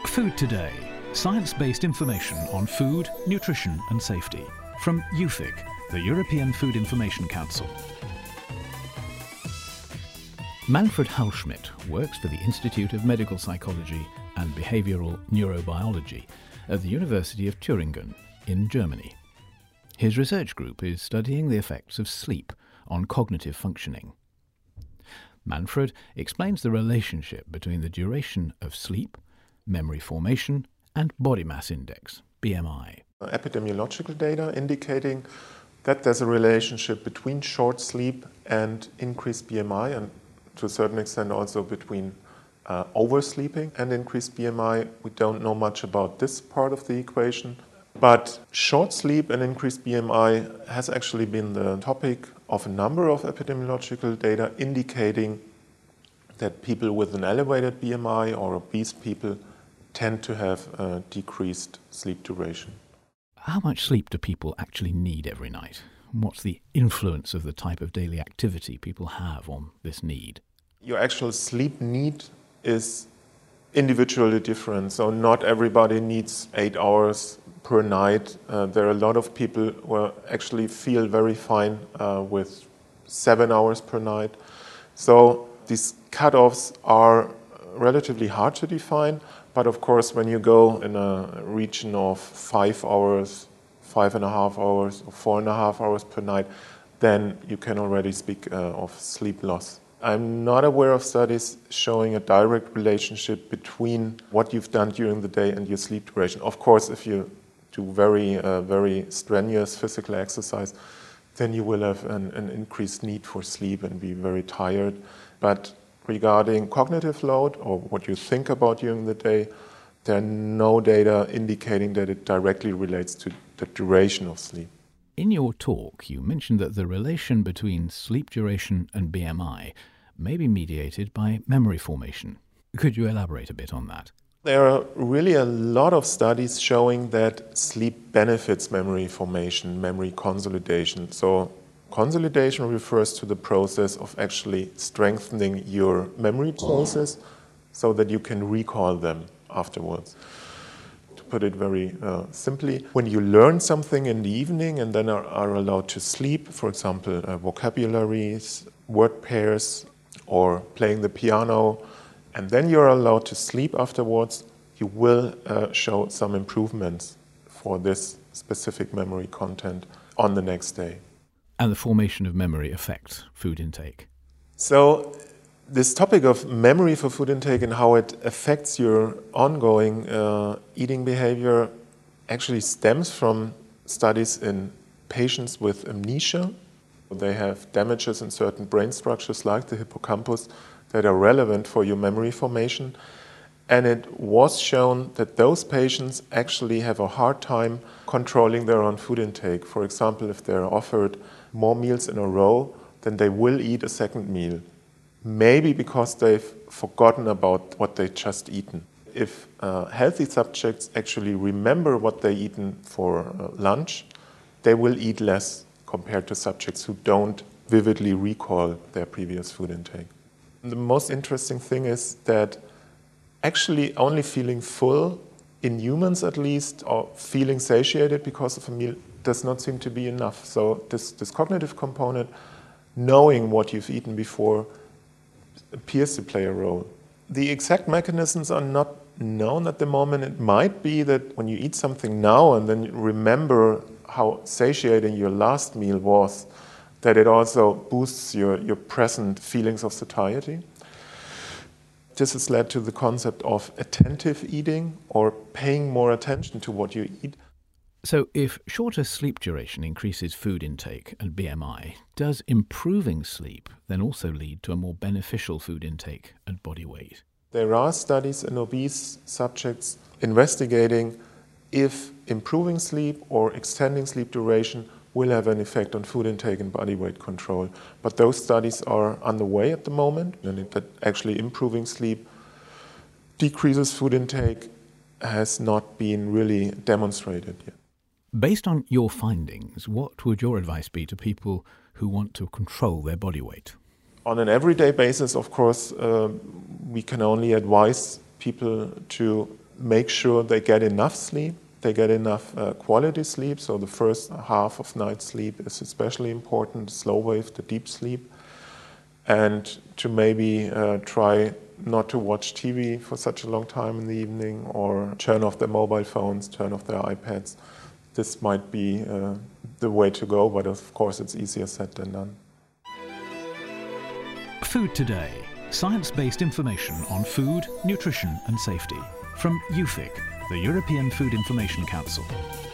Food Today. Science-based information on food, nutrition and safety. From EUFIC, the European Food Information Council. Manfred Hallschmidt works for the Institute of Medical Psychology and Behavioral Neurobiology at the University of Thüringen in Germany. His research group is studying the effects of sleep on cognitive functioning. Manfred explains the relationship between the duration of sleep, memory formation and body mass index, BMI. Epidemiological data indicating that there's a relationship between short sleep and increased BMI, and to a certain extent also between oversleeping and increased BMI. We don't know much about this part of the equation, but short sleep and increased BMI has actually been the topic of a number of epidemiological data indicating that people with an elevated BMI or obese people tend to have a decreased sleep duration. How much sleep do people actually need every night? What's the influence of the type of daily activity people have on this need? Your actual sleep need is individually different, so not everybody needs 8 hours per night. There are a lot of people who actually feel very fine with 7 hours per night. So these cutoffs are relatively hard to define, but of course when you go in a region of 5 hours, 5.5 hours, or 4.5 hours per night, then you can already speak of sleep loss. I'm not aware of studies showing a direct relationship between what you've done during the day and your sleep duration. Of course, if you do very strenuous physical exercise, then you will have an increased need for sleep and be very tired. But regarding cognitive load or what you think about during the day, there are no data indicating that it directly relates to the duration of sleep. In your talk, you mentioned that the relation between sleep duration and BMI may be mediated by memory formation. Could you elaborate a bit on that? There are really a lot of studies showing that sleep benefits memory formation, memory consolidation. So consolidation refers to the process of actually strengthening your memory process so that you can recall them afterwards. To put it very simply, when you learn something in the evening and then are allowed to sleep, for example, vocabularies, word pairs, or playing the piano, and then you're allowed to sleep afterwards, you will show some improvements for this specific memory content on the next day. And the formation of memory affects food intake. So this topic of memory for food intake and how it affects your ongoing eating behavior actually stems from studies in patients with amnesia. They have damages in certain brain structures like the hippocampus that are relevant for your memory formation. And it was shown that those patients actually have a hard time controlling their own food intake. For example, if they're offered more meals in a row, then they will eat a second meal. Maybe because they've forgotten about what they just eaten. If healthy subjects actually remember what they eaten for lunch, they will eat less compared to subjects who don't vividly recall their previous food intake. The most interesting thing is that actually only feeling full, in humans at least, or feeling satiated because of a meal does not seem to be enough. So this cognitive component, knowing what you've eaten before, appears to play a role. The exact mechanisms are not known at the moment. It might be that when you eat something now and then you remember how satiating your last meal was, that it also boosts your present feelings of satiety. This has led to the concept of attentive eating, or paying more attention to what you eat. So if shorter sleep duration increases food intake and BMI, does improving sleep then also lead to a more beneficial food intake and body weight? There are studies in obese subjects investigating if improving sleep or extending sleep duration will have an effect on food intake and body weight control. But those studies are underway at the moment, and that actually improving sleep decreases food intake has not been really demonstrated yet. Based on your findings, what would your advice be to people who want to control their body weight? On an everyday basis, of course, we can only advise people to make sure they get enough sleep, they get enough quality sleep. So the first half of night sleep is especially important, slow wave, the deep sleep. And to maybe try not to watch TV for such a long time in the evening, or turn off their mobile phones, turn off their iPads. This might be the way to go, but of course it's easier said than done. Food Today, science-based information on food, nutrition and safety from EUFIC, the European Food Information Council.